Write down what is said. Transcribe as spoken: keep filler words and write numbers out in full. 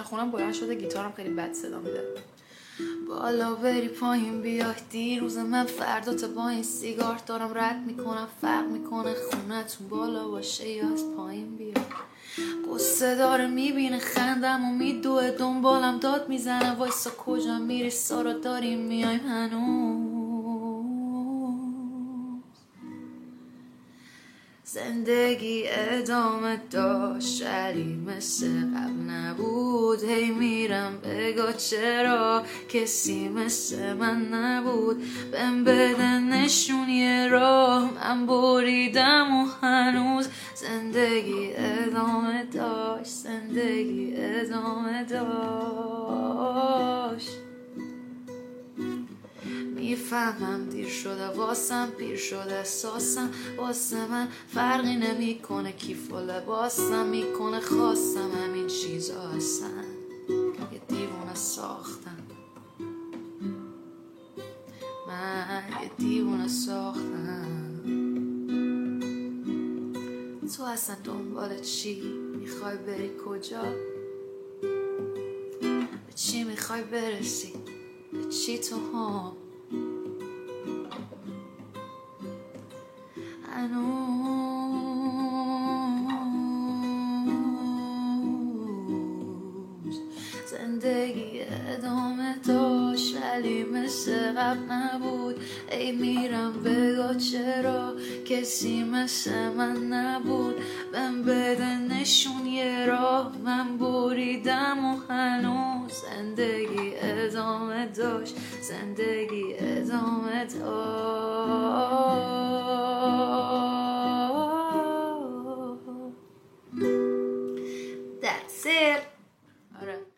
خونم بلند شده، گیتارم خیلی بد صدا میده. بالا بری پایین بیای، دیروز من فردا تا با این سیگار دارم رد میکنم، فرق میکنه خونتون بالا باشه یا از پایین بیای. قصه داره میبینه خندم و میدوه، دنبالم داد میزنه وایسا کجا میری سارا داریم میایم هنوز. زندگی ادامه داشت ولی مثل قبل نبود، هی میرم بگا چرا کسی مثل من نبود، بهم بده نشون یه راه من بریدم و هنوز زندگی ادامه داشت، زندگی ادامه داشت. میفهمم دیر شده واسم، پیر شده احساسم واسه من فرقی نمیکنه کیف و لباسم میکنه خواستم همین چیزا هستن، یه دیوونه ساختم من، یه دیوونه ساختم. تو اصلا دنبال چی؟ میخوای بری کجا؟ به چی میخوای برسی؟ به چی تو هم؟ هنوز زندگی ادامه داشت ولی مثل قبل نبود، ای میرم بگا چرا کسی مثل من نبود، بهم بده نشون یه راه من بریدم و هنوز زندگی ادامه داشت، زندگی ادامه داشت. That's it. آره.